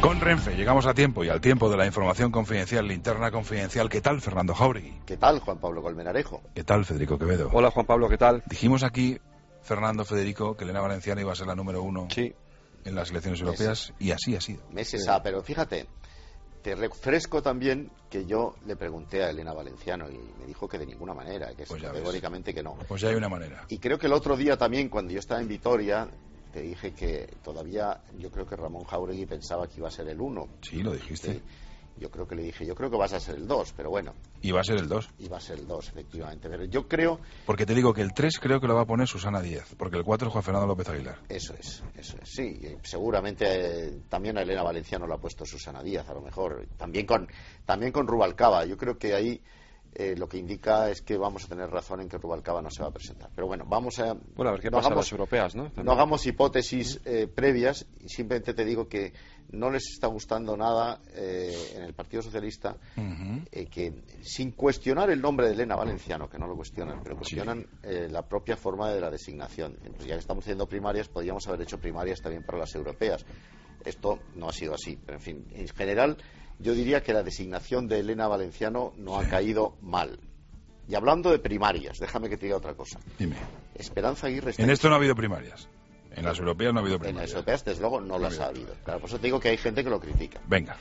Con Renfe llegamos a tiempo y al tiempo de la información confidencial, linterna confidencial. ¿Qué tal, Fernando Jáuregui? ¿Qué tal, Juan Pablo Colmenarejo? ¿Qué tal, Federico Quevedo? Hola, Juan Pablo, ¿qué tal? Dijimos aquí, Fernando, Federico, que Elena Valenciano iba a ser la número 1 en las elecciones europeas y así ha sido. Pero fíjate, te refresco también que yo le pregunté a Elena Valenciano y me dijo que de ninguna manera, que pues categóricamente que no. Pues ya hay una manera. Y creo que el otro día también, cuando yo estaba en Vitoria, te dije que todavía yo creo que Ramón Jáuregui pensaba que iba a ser el 1. Sí, lo dijiste. Sí. Yo creo que le dije, yo creo que vas a ser el 2, pero bueno. Y va a ser el 2. Y va a ser el 2, efectivamente. Pero yo creo... Porque te digo que el 3 creo que lo va a poner Susana Díez, porque el 4 es Juan Fernando López Aguilar. Eso es. Sí, seguramente también a Elena Valenciano lo ha puesto Susana Díaz, a lo mejor. También con Rubalcaba. Yo creo que ahí lo que indica es que vamos a tener razón en que Rubalcaba no se va a presentar. Pero bueno, vamos a... Bueno, a ver qué pasa en las europeas, ¿no? No hagamos hipótesis previas, y simplemente te digo que no les está gustando nada en el Partido Socialista que, sin cuestionar el nombre de Elena Valenciano, que no lo cuestionan, pero cuestionan la propia forma de la designación. Pues ya que estamos haciendo primarias, podríamos haber hecho primarias también para las europeas. Esto no ha sido así, pero en fin, en general yo diría que la designación de Elena Valenciano no ha caído mal. Y hablando de primarias, déjame que te diga otra cosa. Dime. Esperanza Aguirre... En esto no ha habido primarias. En las europeas no ha habido primarias. En las europeas, desde luego, no las ha habido. Claro, por eso te digo que hay gente que lo critica. Venga.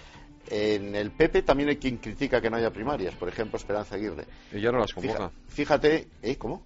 En el PP también hay quien critica que no haya primarias. Por ejemplo, Esperanza Aguirre. Ella no las convoca. Fíjate... ¿Cómo?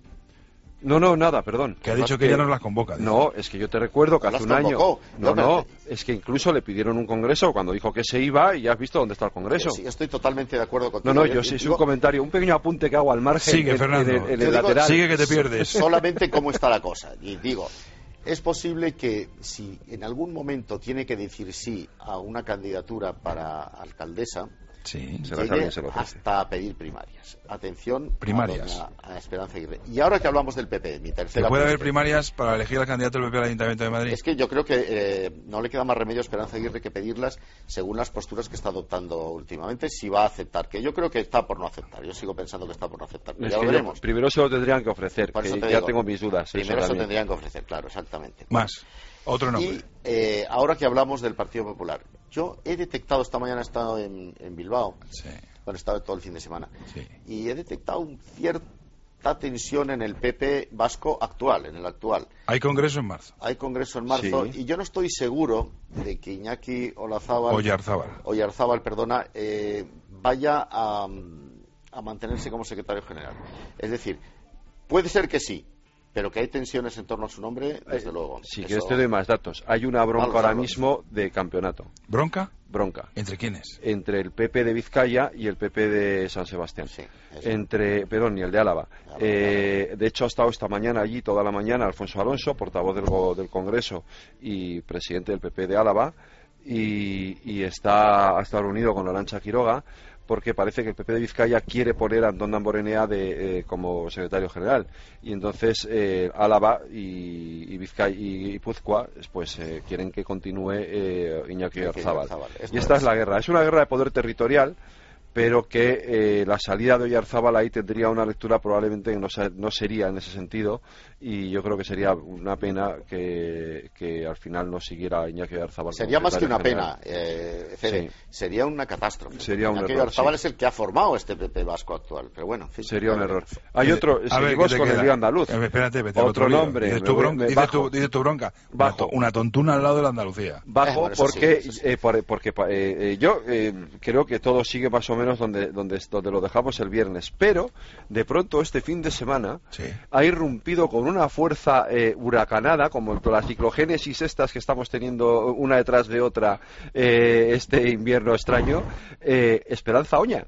No, nada, perdón. Que ha dicho que ella no las convoca. Dice. No, es que yo te recuerdo que hace un año... No, es que incluso le pidieron un congreso cuando dijo que se iba y ya has visto dónde está el congreso. Sí, estoy totalmente de acuerdo contigo. No, yo sí, es un comentario, un pequeño apunte que hago al margen. Sigue, Fernando. En el lateral. Sigue que te pierdes. Solamente cómo está la cosa. Y digo, es posible que si en algún momento tiene que decir sí a una candidatura para alcaldesa... Sí, llegue hasta pedir primarias. Atención, primarias a Esperanza Aguirre. Y ahora que hablamos del PP, mi tercera... ¿Puede haber primarias para elegir al candidato del PP al Ayuntamiento de Madrid? Es que yo creo que no le queda más remedio a Esperanza Aguirre que pedirlas según las posturas que está adoptando últimamente, si va a aceptar, que yo creo que está por no aceptar. Yo sigo pensando que está por no aceptar. Pero ya lo veremos. Primero se lo tendrían que ofrecer, que ya tengo mis dudas. Primero se lo tendrían que ofrecer, claro, exactamente. Más. Otro nombre. Y ahora que hablamos del Partido Popular, yo he detectado, esta mañana he estado en Bilbao, he estado todo el fin de semana, y he detectado cierta tensión en el PP vasco actual, en el actual. ¿Hay congreso en marzo? Hay congreso en marzo, y yo no estoy seguro de que Iñaki Oyarzábal, vaya a mantenerse como secretario general. Es decir, puede ser que sí, pero que hay tensiones en torno a su nombre, desde luego. Si quieres te doy más datos. Hay una bronca ahora mismo de campeonato. ¿Bronca? Bronca. ¿Entre quiénes? Entre el PP de Vizcaya y el PP de San Sebastián. Sí, y el de Álava. De hecho, ha estado esta mañana allí, toda la mañana, Alfonso Alonso, portavoz del Congreso y presidente del PP de Álava, y ha estado reunido con Arantxa Quiroga, porque parece que el PP de Vizcaya quiere poner a Antón Damborenea como secretario general, y entonces Álava y Vizcaya y Guipúzcoa pues quieren que continúe Iñaki Oyarzábal. Y esta es la guerra, es una guerra de poder territorial, pero que la salida de Oyarzábal ahí tendría una lectura probablemente que no sería en ese sentido, y yo creo que sería una pena que al final no siguiera Iñaki Oyarzábal. Sería más que una general. Pena, Fede. Sería una catástrofe. Sería un Iñaki error. Oyarzábal es el que ha formado este PP vasco actual, pero bueno, en fin, sería un error. Hay otro, seguimos con el lío andaluz. Espérate, otro nombre. Dices tu bronca. Bajo. Una tontuna al lado de la Andalucía. Bajo, porque yo creo que todo sigue más o menos donde lo dejamos el viernes, pero de pronto este fin de semana ha irrumpido con una fuerza huracanada, como las ciclogénesis estas que estamos teniendo una detrás de otra este invierno extraño, Esperanza Oña,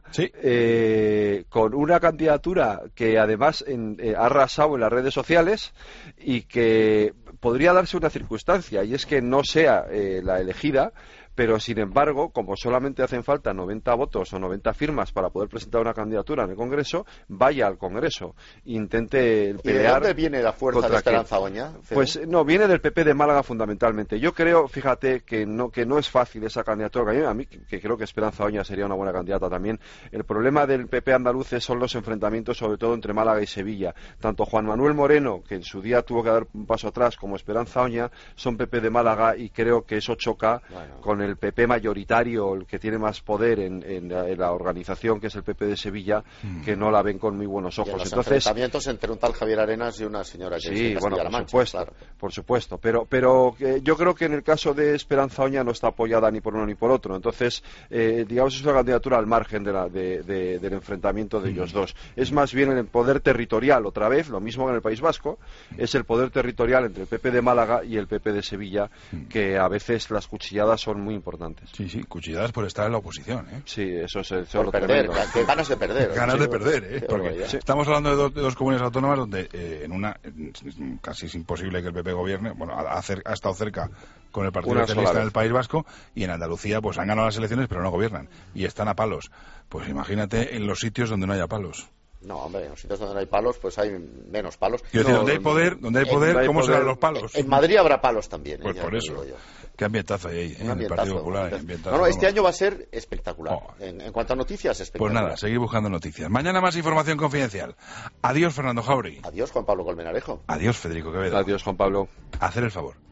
con una candidatura que además ha arrasado en las redes sociales, y que podría darse una circunstancia, y es que no sea la elegida, pero sin embargo, como solamente hacen falta 90 votos o 90 firmas para poder presentar una candidatura en el Congreso, vaya al Congreso, intente pelear. ¿Y de dónde viene la fuerza de Esperanza Oña? Pues no, viene del PP de Málaga fundamentalmente. Yo creo, fíjate, que no es fácil esa candidatura. A mí que creo que Esperanza Oña sería una buena candidata también. El problema del PP andaluz son los enfrentamientos, sobre todo entre Málaga y Sevilla. Tanto Juan Manuel Moreno, que en su día tuvo que dar un paso atrás, como Esperanza Oña, son PP de Málaga, y creo que eso choca con con el PP mayoritario, el que tiene más poder en la organización, que es el PP de Sevilla, que no la ven con muy buenos ojos. Y en los Entonces, enfrentamientos entre un tal Javier Arenas y una señora que sí, es bueno, Castilla-La Mancha, por supuesto, claro. por supuesto, pero yo creo que en el caso de Esperanza Oña no está apoyada ni por uno ni por otro. Entonces, digamos, es una candidatura al margen del enfrentamiento de ellos dos. Es más bien el poder territorial, otra vez, lo mismo que en el País Vasco, es el poder territorial entre el PP de Málaga y el PP de Sevilla, que a veces las cuchilladas son muy importantes. Sí, cuchilladas por estar en la oposición, ¿eh? Sí, eso es el Por perder, que ganas de perder. Ganas de perder, ¿eh? Porque estamos hablando de dos comunidades autónomas donde en una casi es imposible que el PP gobierne. Bueno, ha estado cerca con el Partido Socialista en el País Vasco, y en Andalucía pues han ganado las elecciones pero no gobiernan y están a palos. Pues imagínate en los sitios donde no haya palos. No, hombre, en los sitios donde no hay palos, pues hay menos palos. Quiero decir, donde hay poder, ¿cómo serán los palos? En Madrid habrá palos también. Pues por eso. Qué ambientazo hay ahí, en el Partido Popular. No, este año va a ser espectacular. En cuanto a noticias, espectacular. Pues nada, seguir buscando noticias. Mañana más información confidencial. Adiós, Fernando Jauregui. Adiós, Juan Pablo Colmenarejo. Adiós, Federico Quevedo. Adiós, Juan Pablo. Hacer el favor.